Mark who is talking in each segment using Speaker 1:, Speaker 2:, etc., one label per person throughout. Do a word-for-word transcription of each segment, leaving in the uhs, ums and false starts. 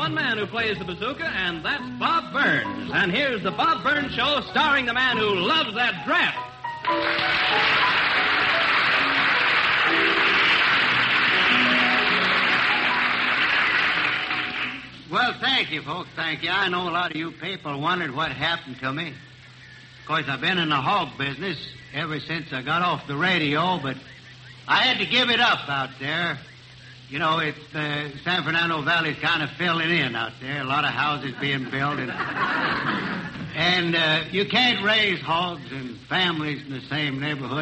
Speaker 1: one man who plays the bazooka, and that's Bob Burns. And here's the Bob Burns Show starring the man who loves that draft.
Speaker 2: Well, thank you, folks. Thank you. I know a lot of you people wondered what happened to me. Of course, I've been in the hog business ever since I got off the radio, but I had to give it up out there. You know, it's uh, San Fernando Valley's kind of filling in out there. A lot of houses being built. And, and uh, you can't raise hogs and families in the same neighborhood.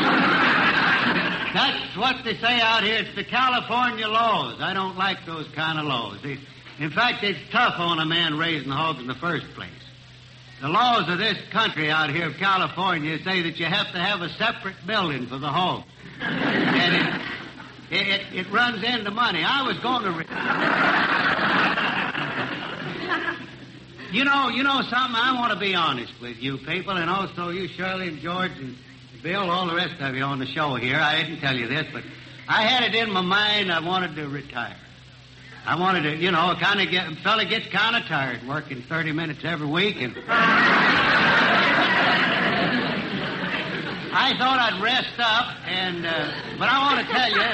Speaker 2: That's what they say out here. It's the California laws. I don't like those kind of laws. They, in fact, it's tough on a man raising hogs in the first place. The laws of this country out here of California say that you have to have a separate building for the hogs. And it, it, it, it runs into money. I was going to... Re- you know, you know something? I want to be honest with you people, and also you, Shirley and George and Bill, all the rest of you on the show here. I didn't tell you this, but I had it in my mind I wanted to retire. I wanted to, you know, kind of get, a fella gets kind of tired working thirty minutes every week, and I thought I'd rest up, and, uh, but I want to tell you,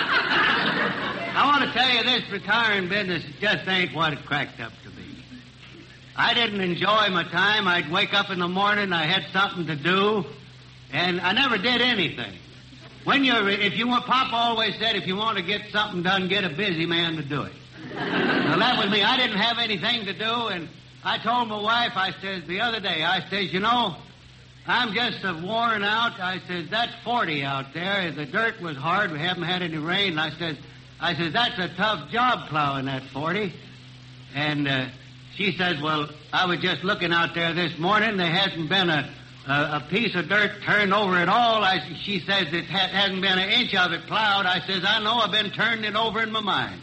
Speaker 2: I want to tell you this retiring business just ain't what it cracked up to be. I didn't enjoy my time. I'd wake up in the morning, I had something to do, and I never did anything. When you're, if you want, Pop always said, if you want to get something done, get a busy man to do it. Well, that was me. I didn't have anything to do, and I told my wife, I says, the other day, I says, you know, I'm just uh, worn out. I says, that's forty out there. The dirt was hard. We haven't had any rain. And I says, I says, that's a tough job plowing that forty. And uh, she says, well, I was just looking out there this morning. There hasn't been a A, a piece of dirt turned over at all. I, she says it ha- hasn't been an inch of it plowed. I says, I know, I've been turning it over in my mind.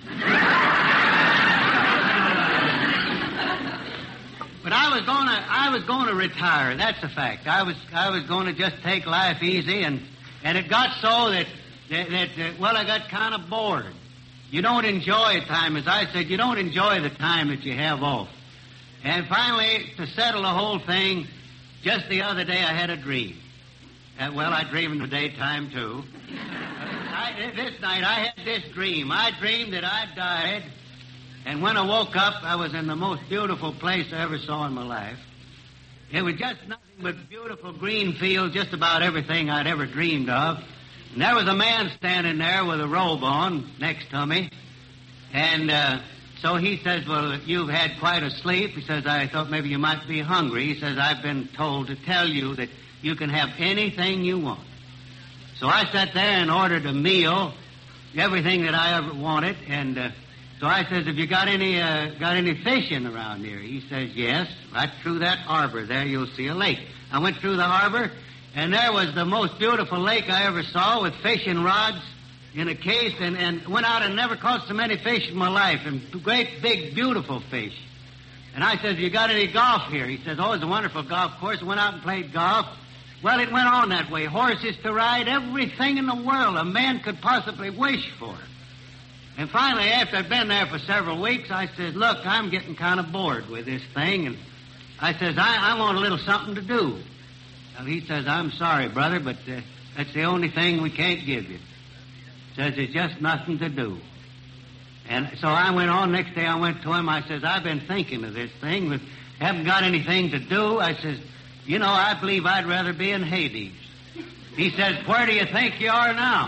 Speaker 2: But I was gonna, I was gonna retire. That's a fact. I was, I was gonna just take life easy, and and it got so that that, that uh, well, I got kind of bored. You don't enjoy time, as I said. You don't enjoy the time that you have off. And finally, to settle the whole thing. Just the other day, I had a dream. Uh, well, I dream in the daytime, too. I, this night, I had this dream. I dreamed that I died, and when I woke up, I was in the most beautiful place I ever saw in my life. It was just nothing but beautiful green fields, just about everything I'd ever dreamed of. And there was a man standing there with a robe on next to me, and... Uh, So he says, well, you've had quite a sleep. He says, I thought maybe you might be hungry. He says, I've been told to tell you that you can have anything you want. So I sat there and ordered a meal, everything that I ever wanted. And uh, so I says, have you got any uh, got any fishing around here? He says, yes. Right through that harbor there, you'll see a lake. I went through the harbor, and there was the most beautiful lake I ever saw with fishing rods in a case, and, and went out and never caught so many fish in my life, and great, big, beautiful fish. And I says, you got any golf here? He says, oh, it's a wonderful golf course. I went out and played golf. Well, it went on that way. Horses to ride, everything in the world a man could possibly wish for. And finally, after I'd been there for several weeks, I says, look, I'm getting kind of bored with this thing, and I says, I, I want a little something to do. Well, he says, I'm sorry, brother, but uh, that's the only thing we can't give you. Says there's just nothing to do. And so I went on. Next day I went to him. I says, I've been thinking of this thing, but haven't got anything to do. I says, you know, I believe I'd rather be in Hades. He says, where do you think you are now?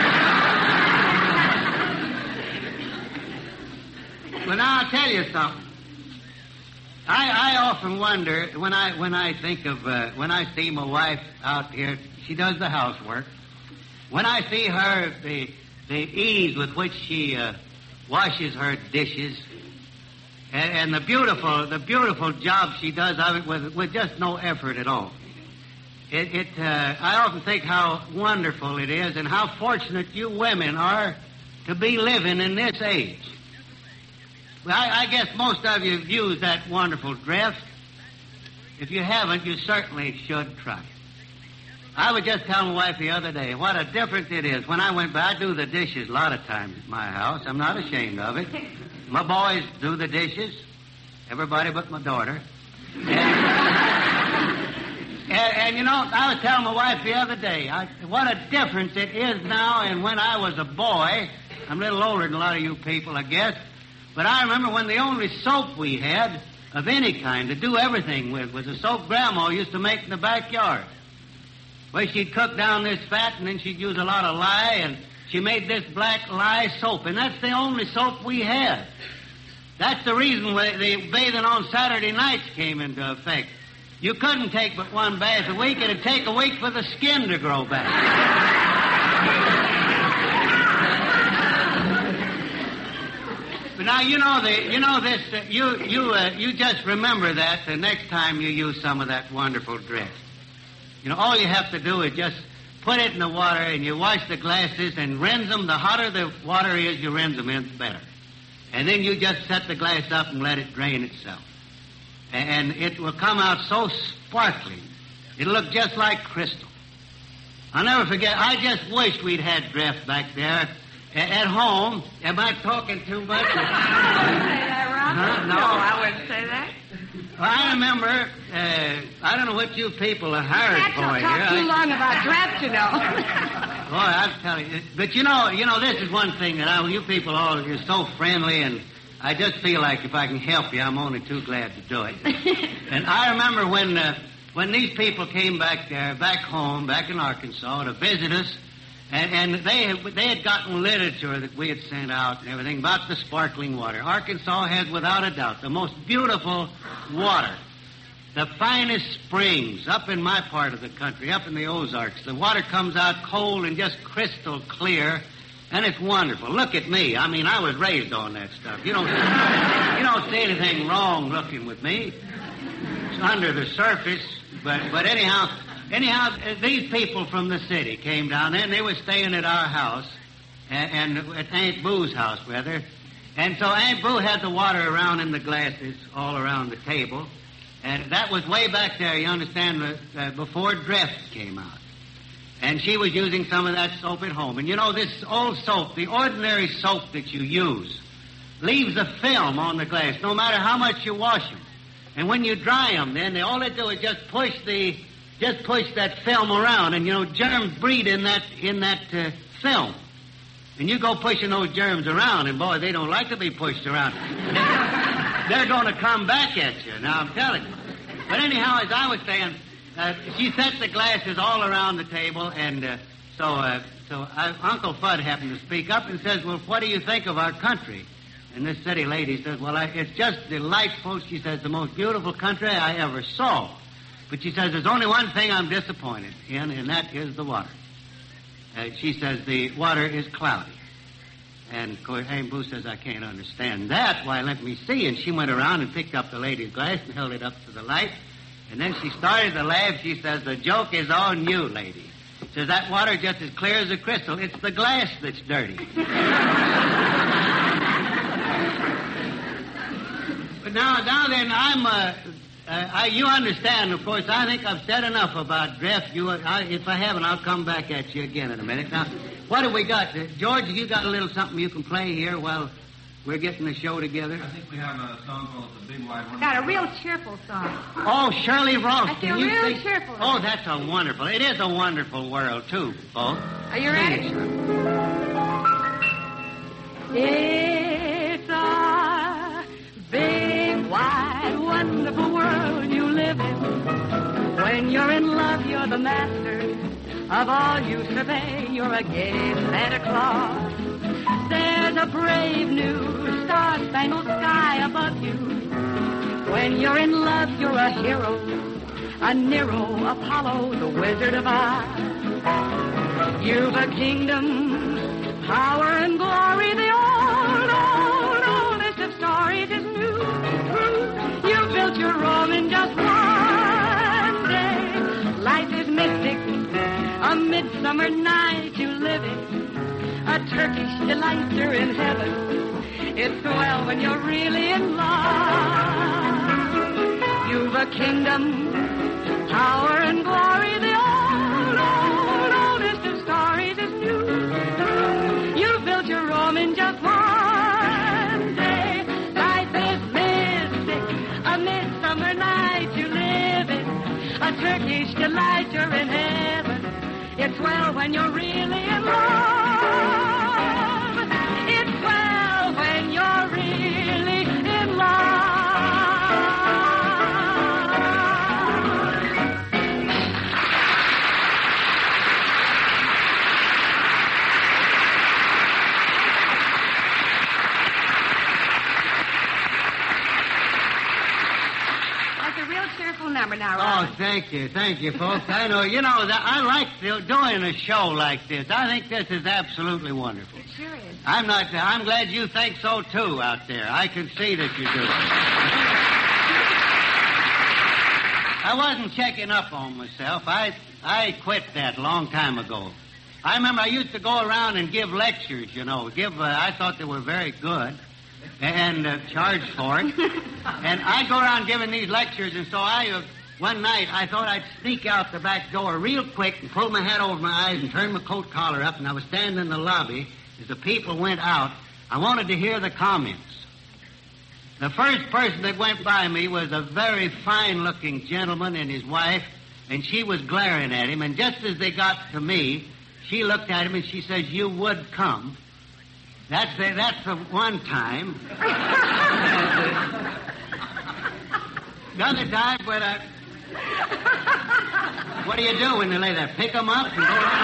Speaker 2: Well, now I'll tell you something. I, I often wonder when I when I think of uh, when I see my wife out here. She does the housework. When I see her, the the ease with which she uh, washes her dishes, and, and the beautiful the beautiful job she does of it with with just no effort at all. It, it uh, I often think how wonderful it is, and how fortunate you women are to be living in this age. Well, I, I guess most of you have used that wonderful dress. If you haven't, you certainly should try. I was just telling my wife the other day what a difference it is. When I went by, I do the dishes a lot of times at my house. I'm not ashamed of it. my boys do the dishes. Everybody but my daughter. And, and, and, you know, I was telling my wife the other day, I, what a difference it is now and when I was a boy. I'm a little older than a lot of you people, I guess. But I remember when the only soap we had of any kind to do everything with was the soap Grandma used to make in the backyard. Well, she'd cook down this fat, and then she'd use a lot of lye, and she made this black lye soap, and that's the only soap we had. That's the reason the bathing on Saturday nights came into effect. You couldn't take but one bath a week. It'd take a week for the skin to grow back. But now you know the you know this. Uh, you you uh, you just remember that the next time you use some of that wonderful dress. You know, all you have to do is just put it in the water and you wash the glasses and rinse them. The hotter the water is, you rinse them in, the better. And then you just set the glass up and let it drain itself. And it will come out so sparkling. It'll look just like crystal. I'll never forget, I just wished we'd had Drift back there at home. Am I talking too much?
Speaker 3: I wouldn't say that, Ron.
Speaker 2: Huh? No.
Speaker 3: no, I wouldn't say that.
Speaker 2: Well, I remember, uh, I don't know what you people are hired
Speaker 3: That's
Speaker 2: for
Speaker 3: not
Speaker 2: here.
Speaker 3: talk too
Speaker 2: I...
Speaker 3: long about draft, you know.
Speaker 2: Boy, I'm telling you. But you know, you know, this is one thing that I, you people all, you're so friendly, and I just feel like if I can help you, I'm only too glad to do it. And I remember when, uh, when these people came back there, back home, back in Arkansas, to visit us, and, and they, had, they had gotten literature that we had sent out and everything about the sparkling water. Arkansas has, without a doubt, the most beautiful water. The finest springs up in my part of the country, up in the Ozarks. The water comes out cold and just crystal clear, and it's wonderful. Look at me. I mean, I was raised on that stuff. You don't, you don't see anything wrong looking with me. It's under the surface, but but anyhow, anyhow, these people from the city came down there, and they were staying at our house, and, and at Aunt Boo's house, rather. And so Aunt Boo had the water around in the glasses all around the table. And that was way back there, you understand, uh, before Drift came out. And she was using some of that soap at home. And you know, this old soap, the ordinary soap that you use, leaves a film on the glass, no matter how much you wash them. And when you dry them, then they, all they do is just push the, just push that film around. And you know, germs breed in that, in that uh, film. And you go pushing those germs around, and boy, they don't like to be pushed around. They're going to come back at you, now I'm telling you. But anyhow, as I was saying, uh, she set the glasses all around the table, and uh, so uh, so I, Uncle Fudd happened to speak up and says, well, what do you think of our country? And this city lady says, well, I, it's just delightful. She says, the most beautiful country I ever saw. But she says, there's only one thing I'm disappointed in, and that is the water. Uh, she says, the water is cloudy. And, of course, Aunt Boo says, I can't understand that. Why, let me see. And she went around and picked up the lady's glass and held it up to the light. And then she started to laugh. She says, the joke is on you, lady. She says, that water just as clear as a crystal. It's the glass that's dirty. But now, now then, I'm, uh, uh, I, you understand, of course, I think I've said enough about Drift. You, I, if I haven't, I'll come back at you again in a minute. Now, what have we got? Uh, George, have you got a little something you can play here while we're getting the show together?
Speaker 4: I think we have a song called The Big White One.
Speaker 3: Got a real cheerful song.
Speaker 2: Oh, Shirley Ross.
Speaker 3: That's
Speaker 2: Can
Speaker 3: a
Speaker 2: you
Speaker 3: real
Speaker 2: sing?
Speaker 3: cheerful
Speaker 2: Oh,
Speaker 3: one.
Speaker 2: that's a wonderful. It is a wonderful world, too, folks.
Speaker 3: Are you ready? It's a big, wide, wonderful world you live in. When you're in love, you're the master of all you survey. You're a gay Santa Claus. There's a brave new star-spangled sky above you. When you're in love, you're a hero, a Nero, Apollo, the Wizard of Oz. You've a kingdom, power and glory. The old, old, oldest of stories is new. True, you built your Rome in just one day. Life is mystic, a midsummer night you live in. A Turkish delight, you're in heaven. It's swell when you're really in love. You've a kingdom, power and glory. The old, old, oldest of stories is new. You built your Rome in just one day. that you're in heaven. It's swell when you're really in love. It's swell when you're really in love. Number now, Robert.
Speaker 2: Oh, thank you. Thank you, folks. I know. You know, that I like doing a show like this. I think this is absolutely wonderful.
Speaker 3: It sure is.
Speaker 2: I'm not. I'm glad you think so, too, out there. I can see that you do. I wasn't checking up on myself. I, I quit that a long time ago. I remember I used to go around and give lectures, you know. Give. Uh, I thought they were very good. And uh, charged for it. And I'd go around giving these lectures, and so I, uh, one night, I thought I'd sneak out the back door real quick and pull my hat over my eyes and turn my coat collar up, and I was standing in the lobby as the people went out. I wanted to hear the comments. The first person that went by me was a very fine-looking gentleman and his wife, and she was glaring at him, and just as they got to me, she looked at him and she says, "You would come." That's the, that's the one time. The other time, when I... What do you do when they lay there? Pick them up and go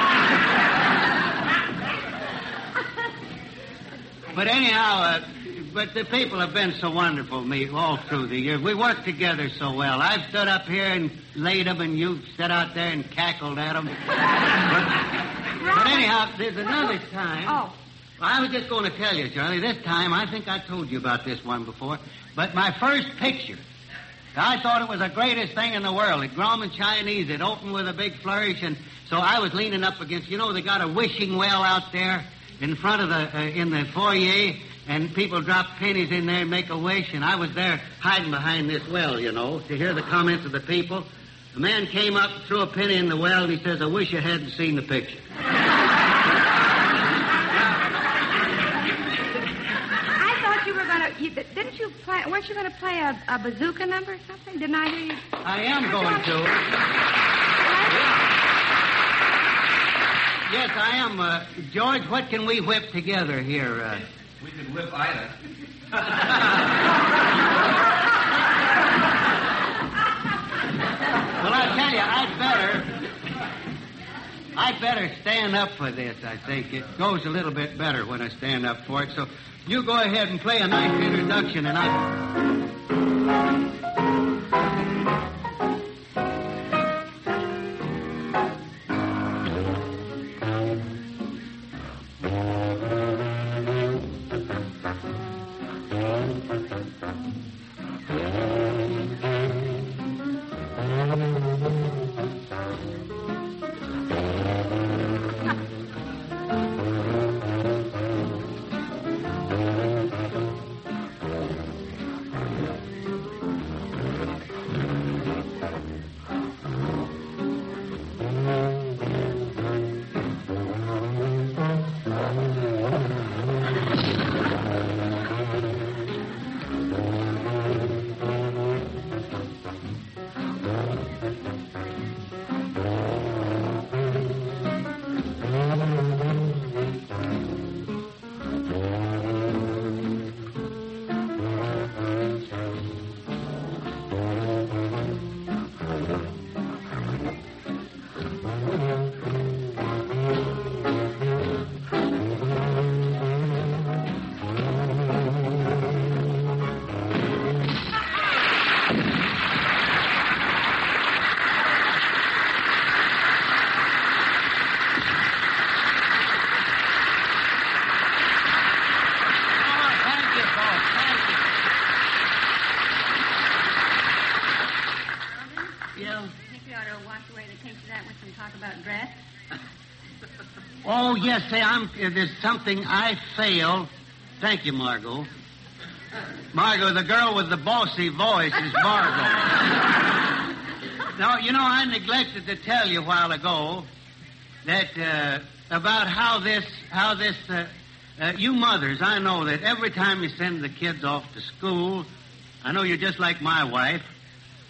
Speaker 2: around? But anyhow, uh, but the people have been so wonderful to me all through the years. We work together so well. I've stood up here and laid them, and you've sat out there and cackled at them. But, but anyhow, there's another time...
Speaker 3: Oh.
Speaker 2: I was just going to tell you, Charlie, this time, I think I told you about this one before, but my first picture, I thought it was the greatest thing in the world. At Grauman Chinese, it opened with a big flourish, and so I was leaning up against, you know, they got a wishing well out there in front of the, uh, in the foyer, and people drop pennies in there and make a wish, and I was there hiding behind this well, you know, to hear the comments of the people. A man came up, threw a penny in the well, and he says, "I wish I hadn't seen the picture."
Speaker 3: You, didn't you play? Weren't you going to play a, a bazooka number or something? Didn't I hear you?
Speaker 2: I am going to. Yes, I am. Uh, George, what can we whip together here? Uh...
Speaker 4: We could whip Ida.
Speaker 2: Well, I tell you, I'd better. I'd better stand up for this. I think it goes a little bit better when I stand up for it. So. You go ahead and play a nice introduction, and I... Oh, yes, say, I'm, uh, there's something I failed. Thank you, Margot. Margot, the girl with the bossy voice is Margot. Now, you know, I neglected to tell you a while ago that, uh, about how this, how this, uh, uh, you mothers, I know that every time you send the kids off to school, I know you're just like my wife.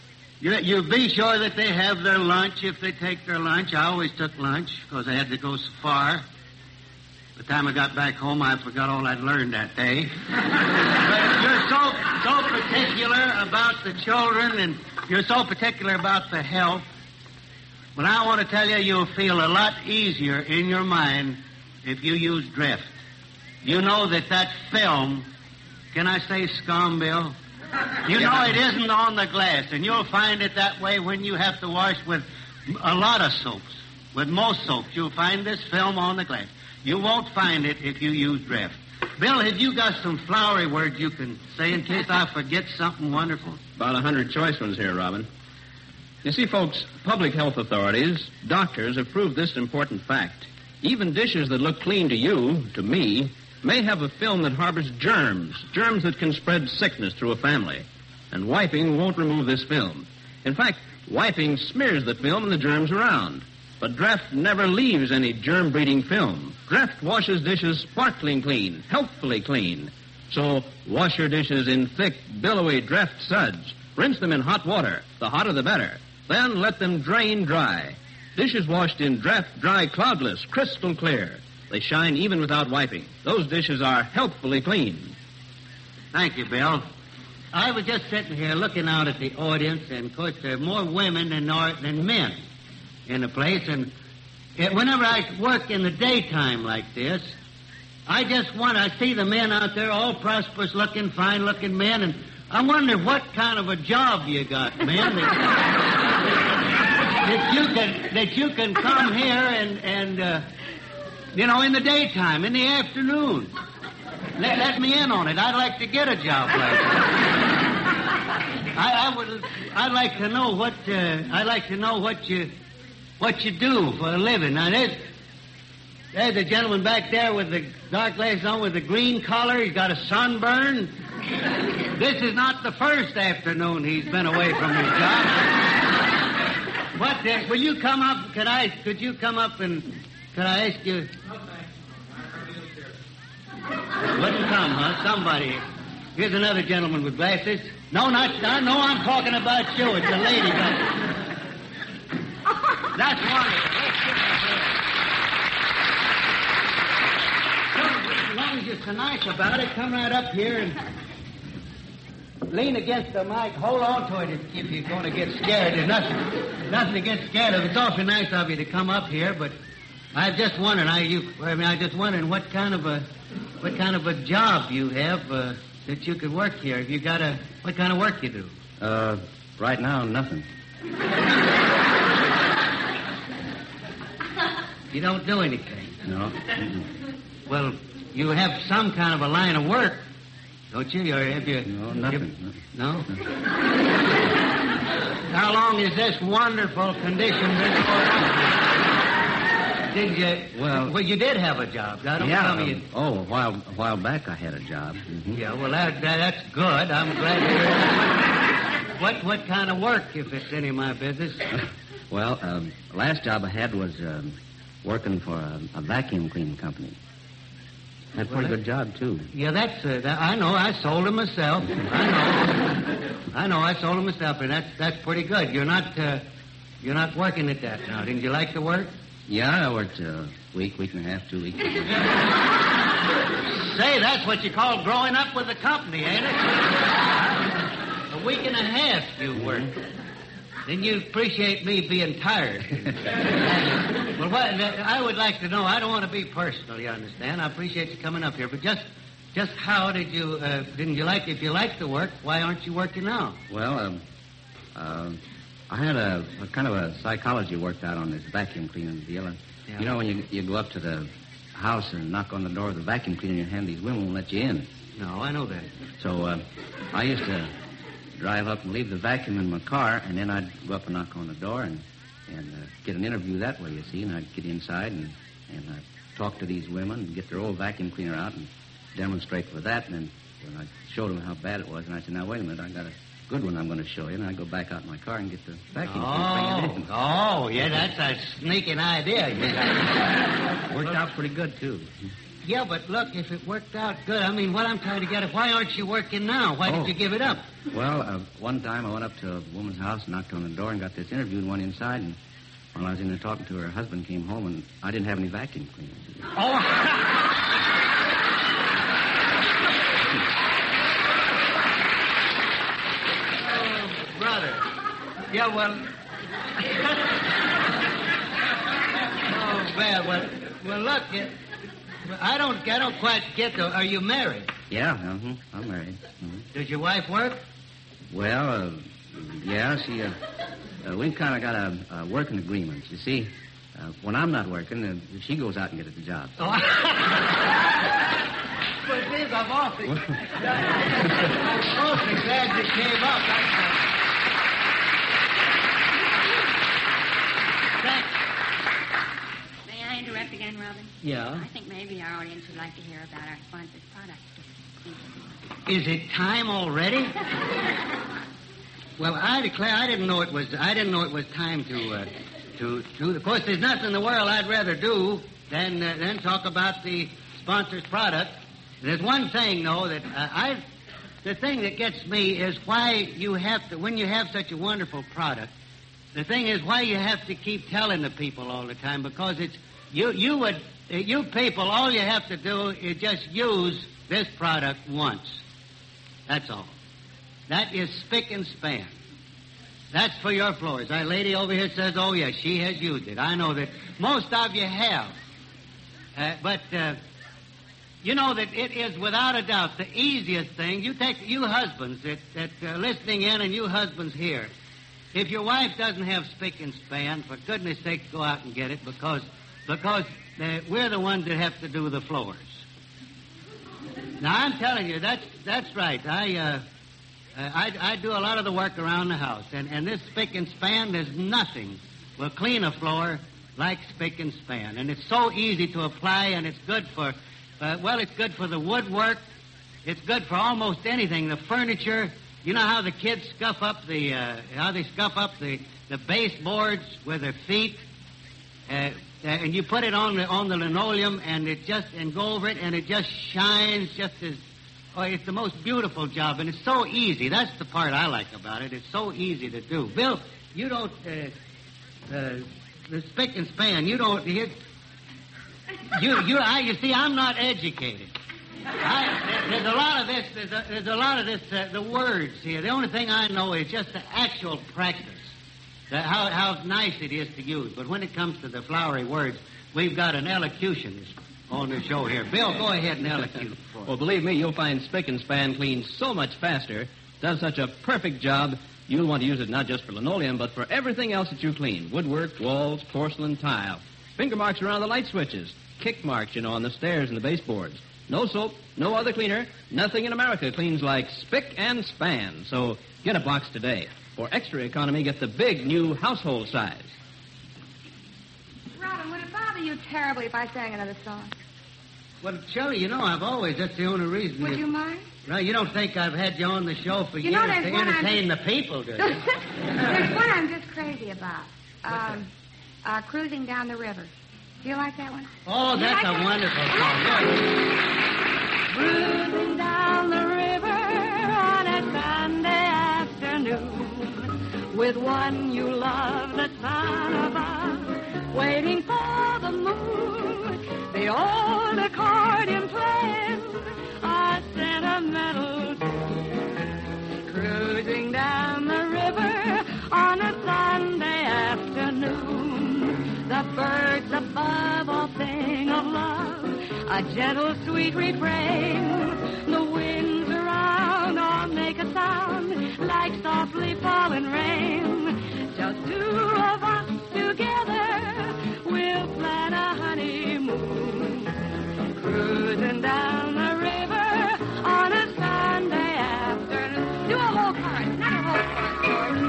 Speaker 2: You, you be sure that they have their lunch if they take their lunch. I always took lunch because I had to go so far. By the time I got back home, I forgot all I'd learned that day. But you're so, so particular about the children, and you're so particular about the health. But I want to tell you, you'll feel a lot easier in your mind if you use Dreft. You know that that film, can I say scum, Bill? You know it isn't on the glass, and you'll find it that way when you have to wash with a lot of soaps. With most soaps, you'll find this film on the glass. You won't find it if you use Dreft. Bill, have you got some flowery words you can say in case I forget something wonderful?
Speaker 1: About a hundred choice ones here, Robin. You see, folks, public health authorities, doctors have proved this important fact. Even dishes that look clean to you, to me, may have a film that harbors germs, germs that can spread sickness through a family. And wiping won't remove this film. In fact, wiping smears the film and the germs around. But Dreft never leaves any germ-breeding film. Dreft washes dishes sparkling clean, healthfully clean. So wash your dishes in thick, billowy Dreft suds. Rinse them in hot water. The hotter the better. Then let them drain dry. Dishes washed in Dreft dry cloudless, crystal clear. They shine even without wiping. Those dishes are healthfully clean.
Speaker 2: Thank you, Bill. I was just sitting here looking out at the audience, and, of course, there are more women than, than men in the place. And it, whenever I work in the daytime like this, I just want to see the men out there, all prosperous-looking, fine-looking men, and I wonder what kind of a job you got, man, that, that you can that you can come here and and. Uh, You know, in the daytime, in the afternoon. Let, let me in on it. I'd like to get a job like that. I, I would. I'd like to know what. Uh, I'd like to know what you, what you do for a living. Now there's, there's a gentleman back there with the dark glasses on, with the green collar. He's got a sunburn. This is not the first afternoon he's been away from his job. What? Uh, will you come up? Could I? Could you come up and? Could I ask you?
Speaker 4: No, thanks.
Speaker 2: Wouldn't come, huh? Somebody. Here's another gentleman with glasses. No, not, not no, I'm talking about you. It's a lady. That's wonderful. Let's get that here. As long as you're so nice about it, come right up here and lean against the mic. Hold on to it if you're going to get scared. There's nothing, nothing to get scared of. It's awfully nice of you to come up here, but I just wondered, I, you, I mean, I just wondering what kind of a, what kind of a job you have uh, that you could work here. If you got a, what kind of work you do?
Speaker 5: Uh, right now, nothing.
Speaker 2: You don't do anything.
Speaker 5: No.
Speaker 2: Well, you have some kind of a line of work, don't you? Or have you?
Speaker 5: No, nothing.
Speaker 2: You, no. How long is this wonderful condition been going on? Did you?
Speaker 5: Well,
Speaker 2: well, you did have a job. I don't
Speaker 5: yeah.
Speaker 2: tell me you...
Speaker 5: Oh, a while, a while back I had a job. Mm-hmm.
Speaker 2: Yeah, well, that, that that's good. I'm glad to hear that. What, what kind of work, if it's any of my business?
Speaker 5: Well, um, the last job I had was um, working for a, a vacuum cleaning company. Had a pretty
Speaker 2: Well,
Speaker 5: good job, too.
Speaker 2: Yeah, that's... Uh, that, I know. I sold them myself. I know. I know. I sold them myself, and that's that's pretty good. You're not uh, you're not working at that now. Didn't you like the work?
Speaker 5: Yeah, I worked a week, week and a half, two weeks.
Speaker 2: Say, that's what you call growing up with the company, ain't it? A week and a half you worked. Then you appreciate me being tired. Well, what, I would like to know, I don't want to be personal, you understand? I appreciate you coming up here, but just just how did you, uh, didn't you like, if you like the work, why aren't you working now?
Speaker 5: Well, um, uh, I had a, a kind of a psychology worked out on this vacuum cleaning deal. And,
Speaker 2: Yeah.
Speaker 5: You know, when you, you go up to the house and knock on the door of the vacuum cleaner in your hand, these women won't let you in.
Speaker 2: No, I know that.
Speaker 5: So uh, I used to drive up and leave the vacuum in my car, and then I'd go up and knock on the door and, and uh, get an interview that way, you see. And I'd get inside and, and I'd talk to these women and get their old vacuum cleaner out and demonstrate for that. And then when I showed them how bad it was, and I said, now, wait a minute, I got a good one I'm going to show you. And I go back out in my car and get the vacuum cleaner. Bring it in.
Speaker 2: Oh, oh, yeah, that's a sneaking idea. You got.
Speaker 5: Worked out pretty good, too.
Speaker 2: Yeah, but look, if it worked out good, I mean, what I'm trying to get at, why aren't you working now? Why
Speaker 5: Oh.
Speaker 2: did you give it up?
Speaker 5: Well, uh, one time I went up to a woman's house, knocked on the door, and got this interview and went inside. And while I was in there talking to her, her husband came home, and I didn't have any vacuum cleaners.
Speaker 2: Oh, oh brother. Yeah, well... oh, well, well, well look, it, I don't I don't quite get the... Are you married?
Speaker 5: Yeah, uh-huh, I'm married. Uh-huh.
Speaker 2: Does your wife work?
Speaker 5: Well, uh, yeah, she, uh, uh, we've kind of got a, a working agreement. You see, uh, when I'm not working, uh, she goes out and gets the job.
Speaker 2: Oh. But this, I'm awfully... I'm awfully glad you came up. That's, Thanks.
Speaker 6: May I interrupt again, Robin?
Speaker 2: Yeah?
Speaker 6: I think maybe our audience would like to hear about our sponsor's product.
Speaker 2: Is it time already? Well, I declare I didn't know it was. I didn't know it was time to, uh, to, to. Of course, there's nothing in the world I'd rather do than uh, than talk about the sponsor's product. There's one thing, though, that uh, I. The thing that gets me is why you have to, when you have such a wonderful product. The thing is why you have to keep telling the people all the time, because it's you. You would, uh, you people, all you have to do is just use this product once. That's all. That is spick and span. That's for your floors. That lady over here says, oh, yes, she has used it. I know that most of you have. Uh, but uh, you know that it is without a doubt the easiest thing. You take, you husbands that, that uh, listening in and you husbands here, if your wife doesn't have spick and span, for goodness sake, go out and get it, because, because uh, we're the ones that have to do the floors. Now, I'm telling you, that's that's right. I, uh, uh, I I do a lot of the work around the house, and, and this spick and span, there's nothing will clean a floor like spick and span. And it's so easy to apply, and it's good for, uh, well, it's good for the woodwork. It's good for almost anything, the furniture. You know how the kids scuff up the, uh, how they scuff up the, the baseboards with their feet? Uh, Uh, and you put it on the on the linoleum, and it just and go over it, and it just shines just as. Oh, it's the most beautiful job, and it's so easy. That's the part I like about it. It's so easy to do. Bill, you don't. Uh, uh, the spick and span. You don't. You you, you I you see, I'm not educated. I, there's a lot of this. There's a, there's a lot of this. Uh, the words here. The only thing I know is just the actual practice. Uh, how, how nice it is to use. But when it comes to the flowery words, we've got an elocutionist on the show here. Bill, go ahead and elocute for us.
Speaker 1: Well, believe me, you'll find spick and span cleans so much faster, does such a perfect job, you'll want to use it not just for linoleum, but for everything else that you clean. Woodwork, walls, porcelain, tile. Finger marks around the light switches. Kick marks, you know, on the stairs and the baseboards. No soap, no other cleaner. Nothing in America cleans like spick and span. So get a box today. For extra economy, get the big new household size.
Speaker 7: Robin, would it bother you terribly if I sang another song?
Speaker 2: Well, Shelley, you know, I've always, that's the only reason.
Speaker 7: Would
Speaker 2: that,
Speaker 7: you mind?
Speaker 2: No, you don't think I've had you on the show for
Speaker 7: You
Speaker 2: years
Speaker 7: know, there's
Speaker 2: to
Speaker 7: one I'm-
Speaker 2: entertain the people, do you?
Speaker 7: There's one I'm just crazy about. Um, uh, Cruising Down the River. Do you like that one?
Speaker 2: Oh,
Speaker 7: You
Speaker 2: that's
Speaker 7: like
Speaker 2: a
Speaker 7: that?
Speaker 2: wonderful song. Yeah.
Speaker 3: Cruising down the river on a Sunday afternoon with one you love that's on above, waiting for the moon. The old accordion playing a sentimental tune. Cruising down the river on a Sunday afternoon. The birds above all sing of love, a gentle, sweet refrain. The winds around all make a sound like softly falling rain. Just two of us together, we'll plan a honeymoon. Cruising down the river on a Sunday afternoon. Do a whole chorus, not a whole chorus.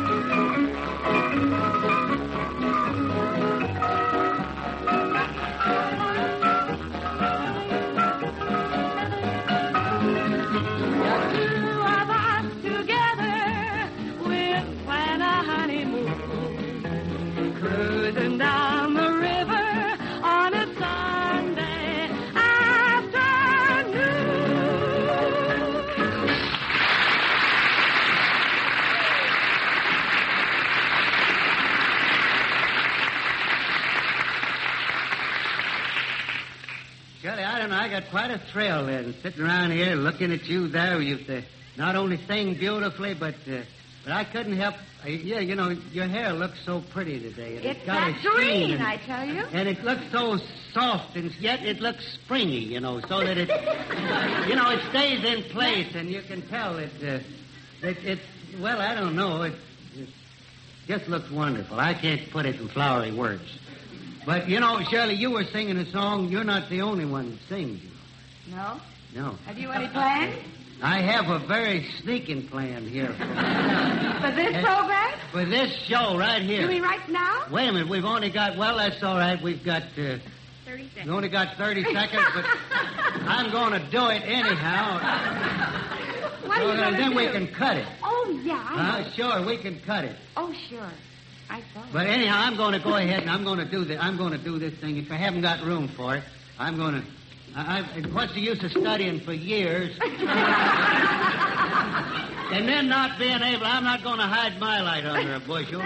Speaker 3: Cruising down
Speaker 2: Shirley, I don't know. I got quite a thrill then, sitting around here looking at you there. You uh, not only sing beautifully, but uh, but I couldn't help. Uh, yeah, you know, your hair looks so pretty today. And
Speaker 7: It's
Speaker 2: it's got a
Speaker 7: that
Speaker 2: sheen
Speaker 7: green,
Speaker 2: and,
Speaker 7: I tell you.
Speaker 2: and it looks so soft, and yet it looks springy. You know, so that it, you know, it stays in place, and you can tell it. Uh, it it's well, I don't know. It, it just looks wonderful. I can't put it in flowery words. But, you know, Shirley, you were singing a song. You're not the only one that sings, you know.
Speaker 7: No?
Speaker 2: No.
Speaker 7: Have you any plans?
Speaker 2: I have a very sneaking plan here.
Speaker 7: For this program?
Speaker 2: For this show right here.
Speaker 7: You mean right now?
Speaker 2: Wait a minute. We've only got, well, that's all right. We've got, uh,
Speaker 6: thirty seconds.
Speaker 2: we only got thirty seconds, but I'm going to do it anyhow.
Speaker 7: What are
Speaker 2: So
Speaker 7: you
Speaker 2: then
Speaker 7: going to
Speaker 2: then
Speaker 7: do?
Speaker 2: we can cut it.
Speaker 7: Oh, yeah, I know.
Speaker 2: Uh, sure, we can cut it.
Speaker 7: Oh, sure. I saw.
Speaker 2: But anyhow, I'm going to go ahead and I'm going to do this. I'm going to do this thing. If I haven't got room for it, I'm going to. I, I, what's the use of studying for years and then not being able? I'm not going to hide my light under a bushel.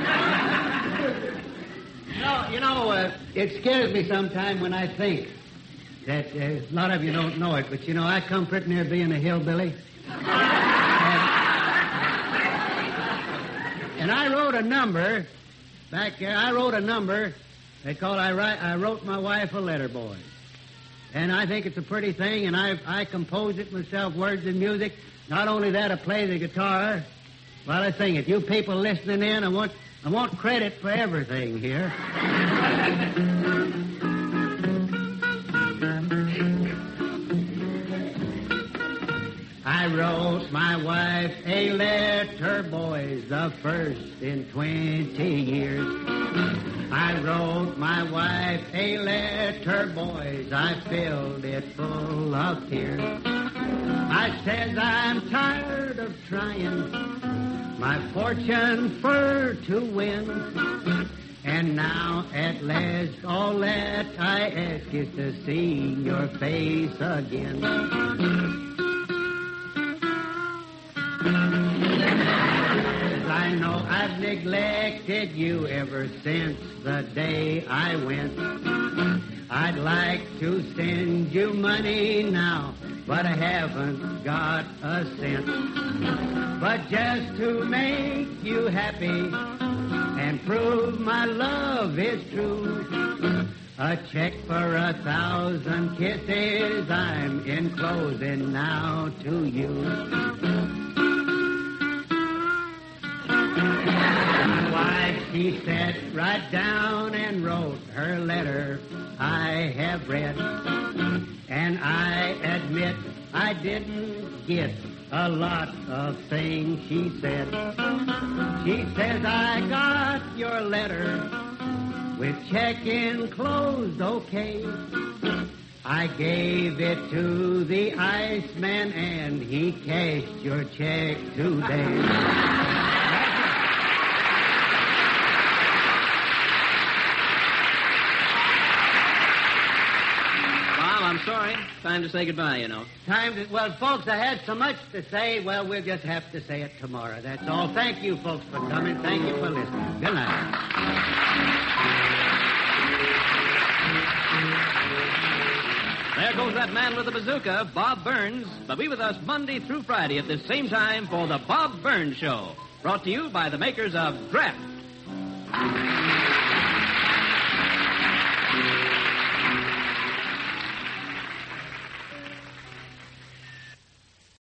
Speaker 2: you know, you know uh, it scares me sometimes when I think that uh, a lot of you don't know it, but you know, I come pretty near being a hillbilly. And I wrote a number back there. I wrote a number. They call I write. I wrote my wife a letter, boy. And I think it's a pretty thing. And I I composed it myself, words and music. Not only that, I play the guitar while I sing it. You people listening in, I want I want credit for everything here. I wrote my wife a letter, boys, the first in twenty years. I wrote my wife a letter, boys, I filled it full of tears. I says I'm tired of trying my fortune for to win. And now at last all that I ask is to see your face again. I know I've neglected you ever since the day I went. I'd like to send you money now, but I haven't got a cent. But just to make you happy and prove my love is true, a check for a thousand kisses I'm enclosing now to you. She sat right down and wrote her letter I have read. And I admit I didn't get a lot of things she said. She says, I got your letter with check enclosed okay. I gave it to the Iceman and he cashed your check today.
Speaker 1: I'm sorry. Time to say goodbye, you know.
Speaker 2: Time to... Well, folks, I had so much to say. Well, we'll just have to say it tomorrow. That's all. Thank you, folks, for coming. Thank you for listening. Good night.
Speaker 1: There goes that man with the bazooka, Bob Burns. But be with us Monday through Friday at this same time for the Bob Burns Show. Brought to you by the makers of Draft.